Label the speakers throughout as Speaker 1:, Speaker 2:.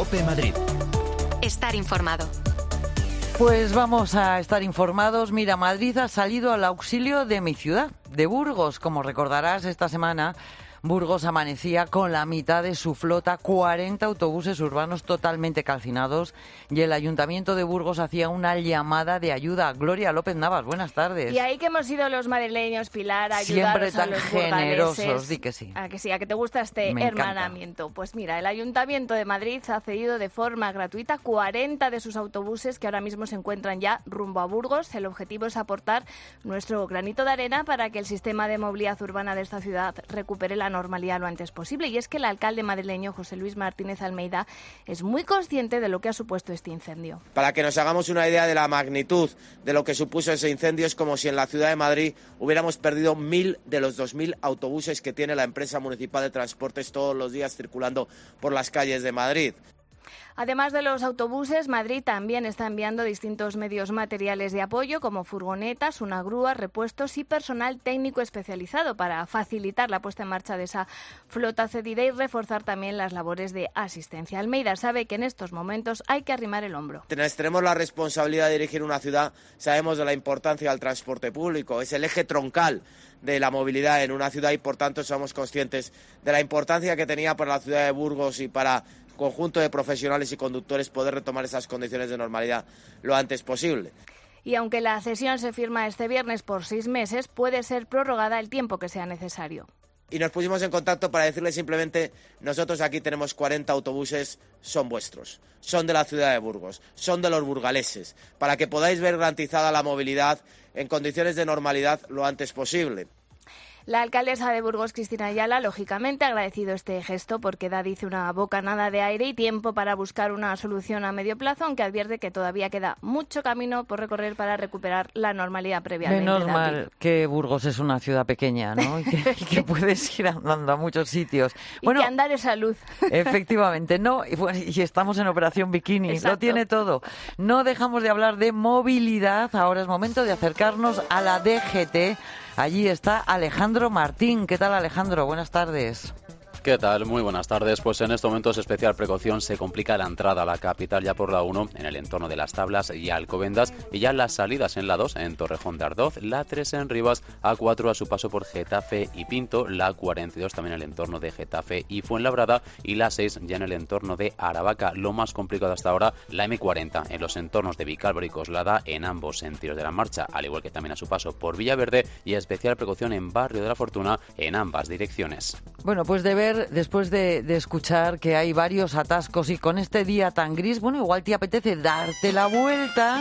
Speaker 1: COPE Madrid.
Speaker 2: Estar informado.
Speaker 3: Pues vamos a estar informados. Mira, Madrid ha salido al auxilio de mi ciudad, de Burgos. Como recordarás, esta semana Burgos amanecía con la mitad de su flota, 40 autobuses urbanos totalmente calcinados, y el Ayuntamiento de Burgos hacía una llamada de ayuda. Gloria López Navas, buenas tardes.
Speaker 4: Y ahí que hemos sido los madrileños, Pilar, a
Speaker 3: siempre
Speaker 4: ayudaros
Speaker 3: tan
Speaker 4: a los
Speaker 3: generosos,
Speaker 4: burgaleses.
Speaker 3: Di que sí.
Speaker 4: A que sí, a que te gusta este
Speaker 3: Me
Speaker 4: hermanamiento. Pues mira, el Ayuntamiento de Madrid ha cedido de forma gratuita 40 de sus autobuses que ahora mismo se encuentran ya rumbo a Burgos. El objetivo es aportar nuestro granito de arena para que el sistema de movilidad urbana de esta ciudad recupere la normalidad lo antes posible. Y es que el alcalde madrileño, José Luis Martínez Almeida, es muy consciente de lo que ha supuesto este incendio.
Speaker 5: Para que nos hagamos una idea de la magnitud de lo que supuso ese incendio, es como si en la ciudad de Madrid hubiéramos perdido 1.000 de los 2.000 autobuses que tiene la empresa municipal de transportes todos los días circulando por las calles de Madrid.
Speaker 4: Además de los autobuses, Madrid también está enviando distintos medios materiales de apoyo como furgonetas, una grúa, repuestos y personal técnico especializado para facilitar la puesta en marcha de esa flota cedida y reforzar también las labores de asistencia. Almeida sabe que en estos momentos hay que arrimar el hombro.
Speaker 5: Tenemos la responsabilidad de dirigir una ciudad, sabemos de la importancia del transporte público, es el eje troncal de la movilidad en una ciudad y por tanto somos conscientes de la importancia que tenía para la ciudad de Burgos y para conjunto de profesionales y conductores poder retomar esas condiciones de normalidad lo antes posible.
Speaker 4: Y aunque la cesión se firma este viernes por 6 meses, puede ser prorrogada el tiempo que sea necesario.
Speaker 5: Y nos pusimos en contacto para decirles simplemente, nosotros aquí tenemos 40 autobuses, son vuestros, son de la ciudad de Burgos, son de los burgaleses, para que podáis ver garantizada la movilidad en condiciones de normalidad lo antes posible.
Speaker 4: La alcaldesa de Burgos, Cristina Ayala, lógicamente ha agradecido este gesto porque da, dice, una bocanada de aire y tiempo para buscar una solución a medio plazo, aunque advierte que todavía queda mucho camino por recorrer para recuperar la normalidad previa al 20 de abril.
Speaker 3: Menos mal que Burgos es una ciudad pequeña, ¿no? Y que puedes ir andando a muchos sitios.
Speaker 4: Y que andar es salud.
Speaker 3: Efectivamente, no. Y estamos en Operación Bikini,
Speaker 4: Exacto.
Speaker 3: Lo tiene todo. No dejamos de hablar de movilidad. Ahora es momento de acercarnos a la DGT. Allí está Alejandro Martín. ¿Qué tal, Alejandro? Buenas tardes.
Speaker 6: ¿Qué tal? Muy buenas tardes. Pues en estos momentos especial precaución, se complica la entrada a la capital ya por la 1 en el entorno de Las Tablas y Alcobendas, y ya las salidas en la 2 en Torrejón de Ardoz, la 3 en Rivas, A4 a su paso por Getafe y Pinto, la 42 también en el entorno de Getafe y Fuenlabrada, y la 6 ya en el entorno de Aravaca. Lo más complicado hasta ahora, la M40 en los entornos de Vicálvaro y Coslada en ambos sentidos de la marcha, al igual que también a su paso por Villaverde, y especial precaución en Barrio de la Fortuna en ambas direcciones.
Speaker 3: Bueno, pues después de escuchar que hay varios atascos y con este día tan gris, bueno, igual te apetece darte la vuelta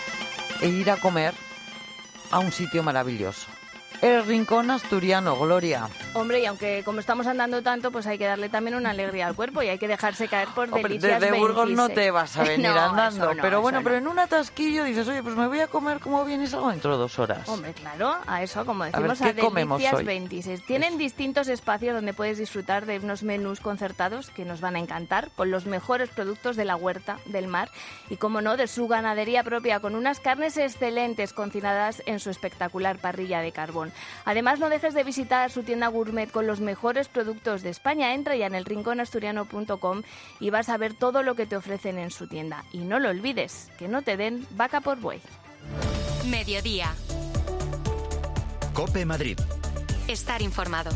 Speaker 3: e ir a comer a un sitio maravilloso. El Rincón Asturiano, Gloria.
Speaker 4: Hombre, y aunque como estamos andando tanto, pues hay que darle también una alegría al cuerpo y hay que dejarse caer por delicias.
Speaker 3: Desde Burgos
Speaker 4: 26.
Speaker 3: no te vas a venir andando,
Speaker 4: eso no,
Speaker 3: pero bueno,
Speaker 4: eso
Speaker 3: pero
Speaker 4: no.
Speaker 3: en un atasquillo dices, oye, pues me voy a comer como bien y salgo dentro de 2 horas.
Speaker 4: Hombre, claro, a eso, como
Speaker 3: ver,
Speaker 4: decimos,
Speaker 3: ¿qué comemos
Speaker 4: delicias
Speaker 3: hoy?
Speaker 4: 26. Tienen distintos espacios donde puedes disfrutar de unos menús concertados que nos van a encantar, con los mejores productos de la huerta, del mar y, como no, de su ganadería propia, con unas carnes excelentes cocinadas en su espectacular parrilla de carbón. Además, no dejes de visitar su tienda gourmet con los mejores productos de España. Entra ya en elrinconasturiano.com y vas a ver todo lo que te ofrecen en su tienda. Y no lo olvides, que no te den vaca por buey.
Speaker 2: Mediodía.
Speaker 1: COPE Madrid.
Speaker 2: Estar informado.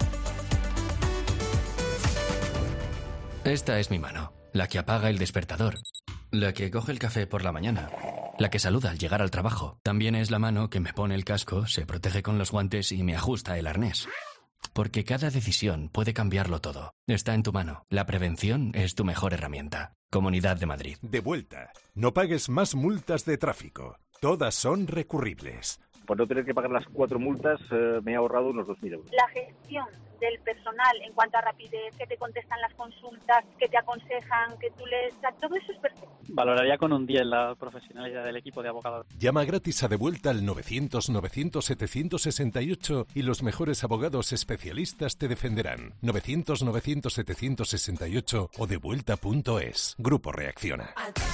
Speaker 7: Esta es mi mano, la que apaga el despertador, la que coge el café por la mañana, la que saluda al llegar al trabajo. También es la mano que me pone el casco, se protege con los guantes y me ajusta el arnés. Porque cada decisión puede cambiarlo todo. Está en tu mano. La prevención es tu mejor herramienta. Comunidad de Madrid.
Speaker 8: De vuelta. No pagues más multas de tráfico. Todas son recurribles.
Speaker 9: Por no tener que pagar las 4 multas, me he ahorrado unos 2.000 euros.
Speaker 10: La gestión del personal en cuanto a rapidez, que te contestan las consultas, que te aconsejan, que tú lees, todo eso es perfecto.
Speaker 11: Valoraría con un 10 la profesionalidad del equipo de abogados.
Speaker 8: Llama gratis a De Vuelta al 900-900-768 y los mejores abogados especialistas te defenderán. 900-900-768 o devuelta.es. Grupo Reacciona.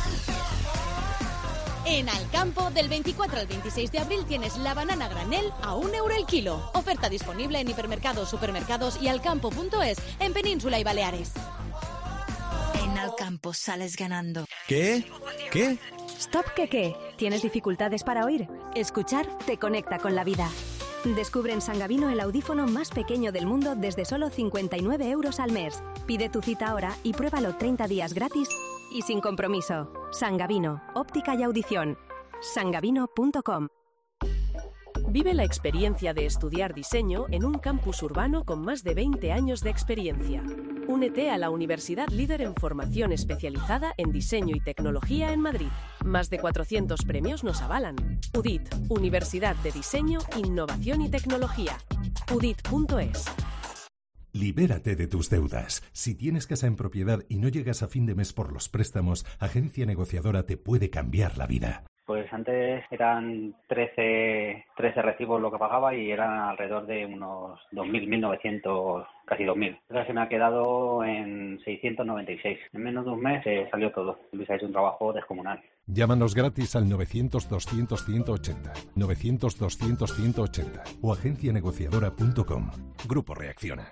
Speaker 12: En Alcampo, del 24 al 26 de abril tienes la banana granel a €1 el kilo. Oferta disponible en hipermercados, supermercados y alcampo.es en Península y Baleares.
Speaker 2: En Alcampo.
Speaker 1: Campos sales ganando.
Speaker 13: ¿Qué? ¿Qué?
Speaker 14: Stop, ¿qué? ¿Tienes dificultades para oír? Escuchar te conecta con la vida. Descubre en Sangavino el audífono más pequeño del mundo desde solo 59 € al mes. Pide tu cita ahora y pruébalo 30 días gratis y sin compromiso. Sangavino, óptica y audición. sangavino.com.
Speaker 15: Vive la experiencia de estudiar diseño en un campus urbano con más de 20 años de experiencia. Únete a la universidad líder en formación especializada en diseño y tecnología en Madrid. Más de 400 premios nos avalan. UDIT, Universidad de Diseño, Innovación y Tecnología. udit.es.
Speaker 8: Libérate de tus deudas. Si tienes casa en propiedad y no llegas a fin de mes por los préstamos, Agencia Negociadora te puede cambiar la vida.
Speaker 11: Pues antes eran 13 recibos lo que pagaba y eran alrededor de unos 2.000, 1.900, casi 2.000. Ahora se me ha quedado en 696. En menos de un mes salió todo. Luis ha hecho un trabajo descomunal.
Speaker 8: Llámanos gratis al 900-200-180, 900-200-180 o agencianegociadora.com. Grupo Reacciona.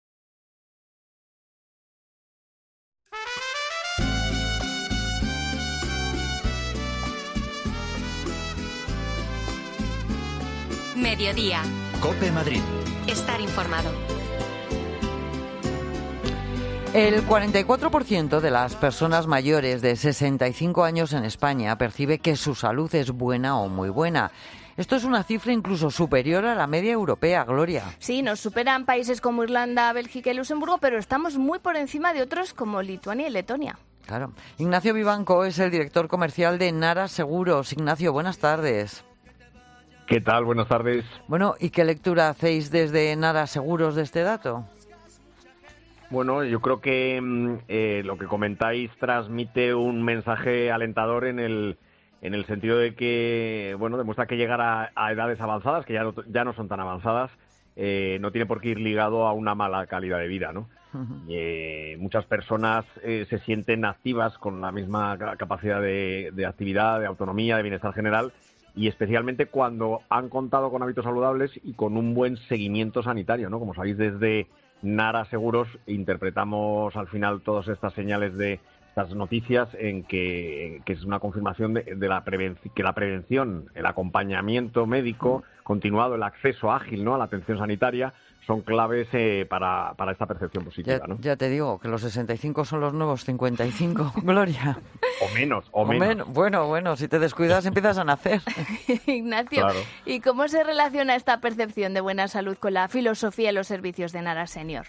Speaker 2: Mediodía.
Speaker 13: COPE Madrid.
Speaker 2: Estar informado.
Speaker 3: El 44% de las personas mayores de 65 años en España percibe que su salud es buena o muy buena. Esto es una cifra incluso superior a la media europea, Gloria.
Speaker 4: Sí, nos superan países como Irlanda, Bélgica y Luxemburgo, pero estamos muy por encima de otros como Lituania y Letonia.
Speaker 3: Claro. Ignacio Vivanco es el director comercial de Nara Seguros. Ignacio, buenas tardes.
Speaker 16: ¿Qué tal? Buenas tardes.
Speaker 3: Bueno, ¿y qué lectura hacéis desde Nara Seguros de este dato?
Speaker 16: Bueno, yo creo que lo que comentáis transmite un mensaje alentador en el sentido de que, bueno, demuestra que llegar a edades avanzadas, que ya no son tan avanzadas, no tiene por qué ir ligado a una mala calidad de vida, ¿no? Uh-huh. Muchas personas se sienten activas con la misma capacidad de actividad, de autonomía, de bienestar general, y especialmente cuando han contado con hábitos saludables y con un buen seguimiento sanitario, ¿no? Como sabéis, desde Nara Seguros interpretamos al final todas estas señales de estas noticias en que es una confirmación de que la prevención, el acompañamiento médico continuado, el acceso ágil, ¿no?, a la atención sanitaria son claves para esta percepción positiva, ¿no?
Speaker 3: Ya te digo que los 65 son los nuevos 55, Gloria.
Speaker 16: O menos.
Speaker 3: Bueno, si te descuidas empiezas a nacer.
Speaker 4: Ignacio, claro. ¿Y cómo se relaciona esta percepción de buena salud con la filosofía y los servicios de Nara Senior?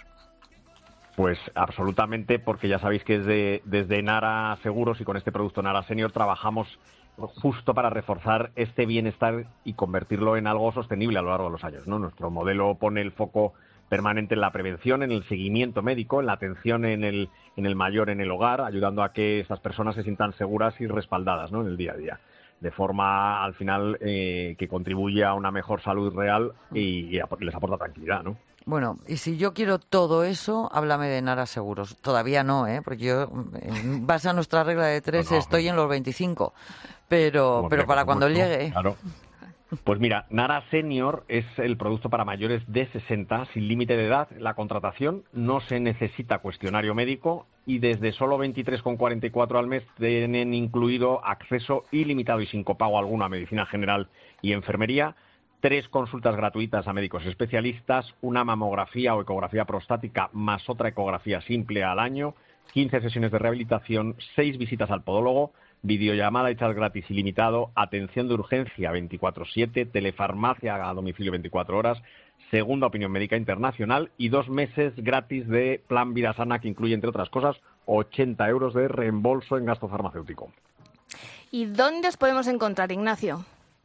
Speaker 16: Pues absolutamente, porque ya sabéis que desde Nara Seguros y con este producto Nara Senior trabajamos justo para reforzar este bienestar y convertirlo en algo sostenible a lo largo de los años, ¿no? Nuestro modelo pone el foco permanente en la prevención, en el seguimiento médico, en la atención en el mayor en el hogar, ayudando a que estas personas se sientan seguras y respaldadas, ¿no?, en el día a día, de forma al final que contribuye a una mejor salud real y les aporta tranquilidad, ¿no?
Speaker 3: Bueno, y si yo quiero todo eso, háblame de Nara Seguros. Todavía no, porque yo, en base a nuestra regla de 3, estoy en los 25. Pero para cuando llegue...
Speaker 16: Claro. Pues mira, Nara Senior es el producto para mayores de 60, sin límite de edad. La contratación no se necesita cuestionario médico y desde solo 23,44 al mes tienen incluido acceso ilimitado y sin copago alguno a medicina general y enfermería, 3 consultas gratuitas a médicos especialistas, una mamografía o ecografía prostática más otra ecografía simple al año, 15 sesiones de rehabilitación, 6 visitas al podólogo, videollamada y chat gratis ilimitado, atención de urgencia 24/7, telefarmacia a domicilio 24 horas, segunda opinión médica internacional y 2 meses gratis de plan Vida Sana, que incluye, entre otras cosas, 80 € de reembolso en gasto farmacéutico.
Speaker 4: ¿Y dónde os podemos encontrar, Ignacio?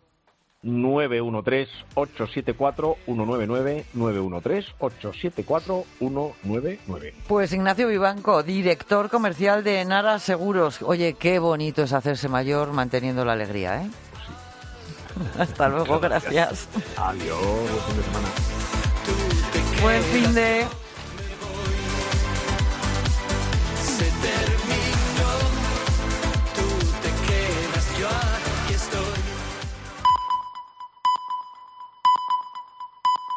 Speaker 16: 913-874-199, 913-874-199.
Speaker 3: Pues Ignacio Vivanco, director comercial de Nara Seguros. Oye, qué bonito es hacerse mayor manteniendo la alegría, ¿eh?
Speaker 16: Pues sí.
Speaker 3: Hasta luego, gracias.
Speaker 16: Adiós, buen fin de semana.
Speaker 3: Buen fin de...